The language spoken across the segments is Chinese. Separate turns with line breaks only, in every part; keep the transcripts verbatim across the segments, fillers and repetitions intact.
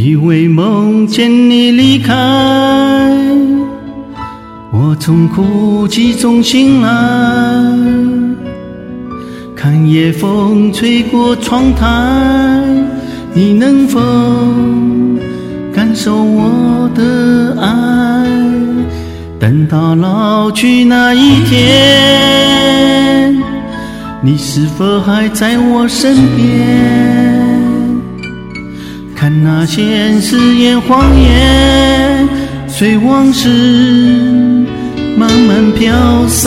以为梦见你离开，我从哭泣中醒来，看夜风吹过窗台，你能否感受我的爱？等到老去那一天，你是否还在我身边？看那些誓言谎言，随往事慢慢飘散。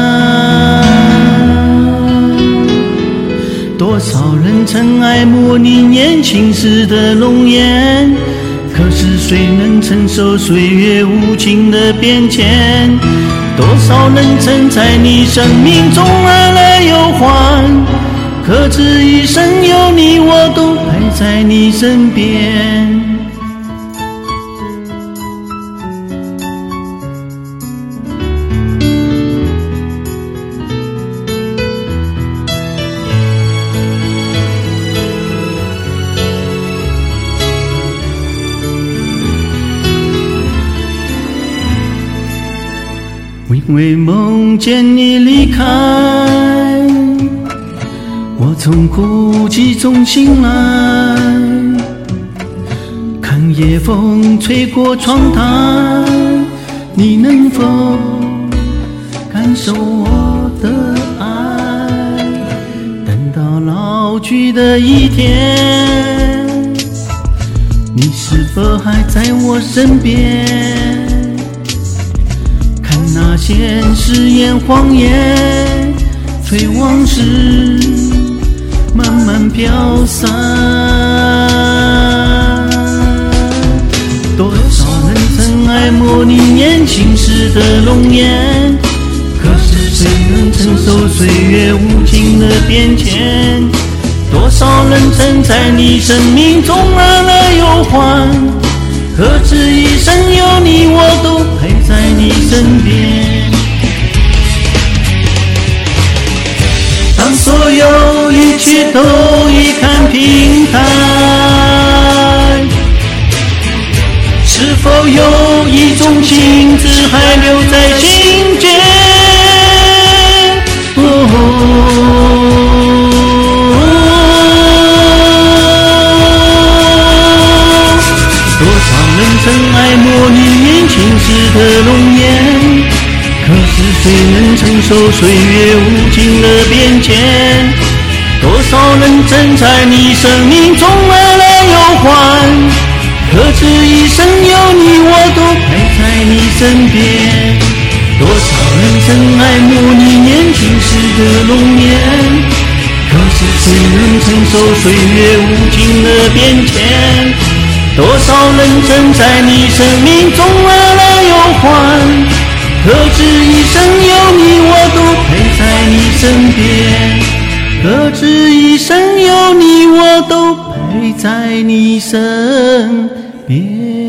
多少人曾爱慕你年轻时的容颜，可是谁能承受岁月无情的变迁？多少人曾在你生命中来来又还，可知一生有你我都陪在你身边。因为梦见你离开，我从哭泣中醒来，看夜风吹过窗台，你能否感受我的爱？等到老去的一天，你是否还在我身边？那些誓言谎言，随往事慢慢飘散。多少人曾爱慕你年轻时的容颜，可是谁能承受岁月无情的变迁？多少人曾在你生命中来来又还，可知一生有你我都陪在你身边。当所有一切都已看平淡，是否有一种情字还留在心间？哦，曾爱慕你年轻时的容颜，可是谁能承受岁月无情的变迁？多少人曾在你生命中来来又还，可知一生有你我都陪在你身边。多少人曾爱慕你年轻时的容颜，可是谁能承受岁月无情的变迁？多少人曾在你生命中来来又还，可知一生有你我都陪在你身边。可知一生有你我都陪在你身边。